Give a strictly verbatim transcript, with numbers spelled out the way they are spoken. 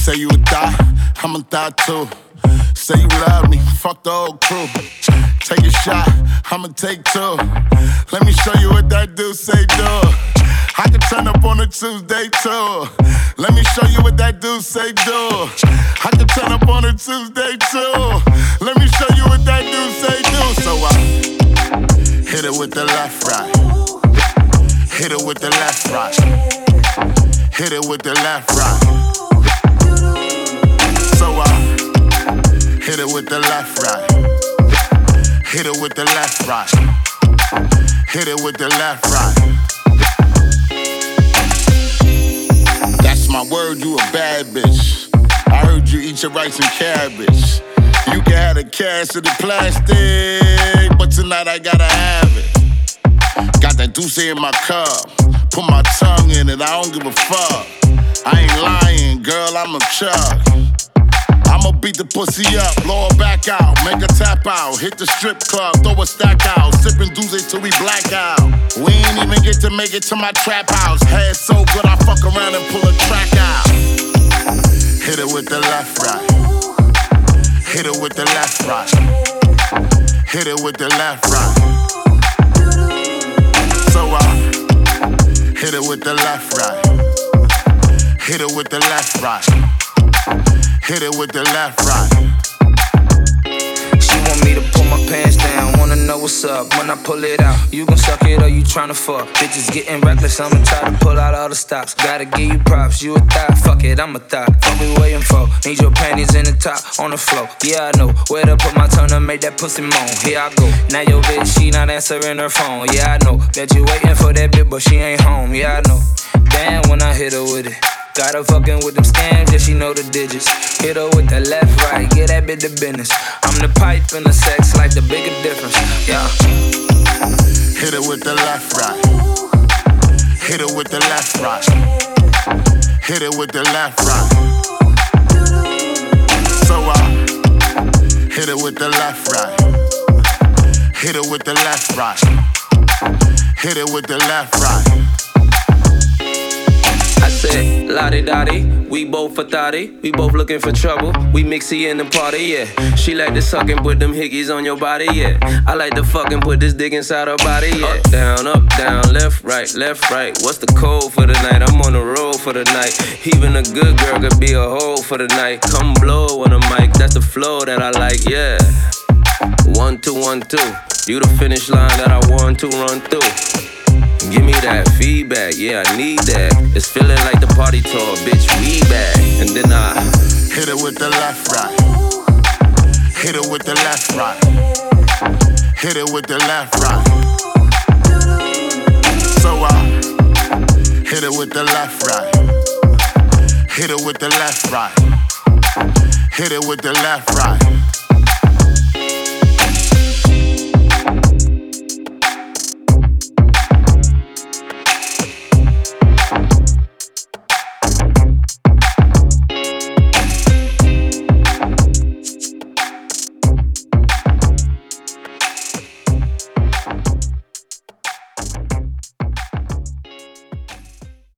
Say you a thot, I'm a thot too. Say you love me, fuck the whole crew. Take a shot, I'ma take two. Let me show you what that dude say do. I can turn up on a Tuesday too. Let me show you what that dude say do. I can turn up on a Tuesday too. Let me show you what that dude say do. So I hit it with the left, right. Hit it with the left, right. Hit it with the left, right. So I hit it with the left, right. Hit it with the left, right. Hit it with the left, right. That's my word, you a bad bitch. I heard you eat your rice and cabbage. You can have the cash or the plastic, but tonight I gotta have it. Got that deuce in my cup. Put my tongue in it, I don't give a fuck. I ain't lying, girl, I'm a chuck. I'ma beat the pussy up, blow her back out, make her tap out, hit the strip club, throw a stack out, sippin' doozy till we black out. We ain't even get to make it to my trap house. Head so good, I fuck around and pull a track out. Hit it with the left, right. Hit it with the left, right. Hit it with the left, right. So I hit it with the left, right. Hit it with the left, right. Hit it with the left, right. She want me to pull my pants down, wanna know what's up when I pull it out. You gon' suck it or you tryna fuck? Bitches getting reckless, I'ma try to pull out all the stops. Gotta give you props, you a thot, fuck it, I'm a thot. What we waiting for? Need your panties in the top, on the floor. Yeah, I know where to put my tongue to make that pussy moan. Here I go. Now your bitch, she not answering her phone. Yeah, I know. Bet you waiting for that bitch, but she ain't home. Yeah, I know. Damn, when I hit her with it. Got her fucking with them scams, yeah, she know the digits. Hit her with the left, right, get that bit the business. I'm the pipe and the sex, like the bigger difference, yeah. Hit it with the left, right. Hit it with the left, right. Hit it with the left, right. So I hit it with the left, right. Hit it with the left, right. Hit it with the left, right. I said, lottie-dottie, we both for thotty. We both looking for trouble, we mixy in the party, yeah. She like to suck and put them hickeys on your body, yeah. I like to fucking put this dick inside her body, yeah. Up, down, up, down, left, right, left, right. What's the code for the night? I'm on the road for the night. Even a good girl could be a hoe for the night. Come blow on the mic, that's the flow that I like, yeah. One, two, one, two. You the finish line that I want to run through. Give me that feedback, yeah, I need that. It's feeling like the party tour, bitch, we back. And then I hit it with the left, right. Hit it with the left, right. Hit it with the left, right. So I hit it with the left, right. Hit it with the left, right. Hit it with the left, right.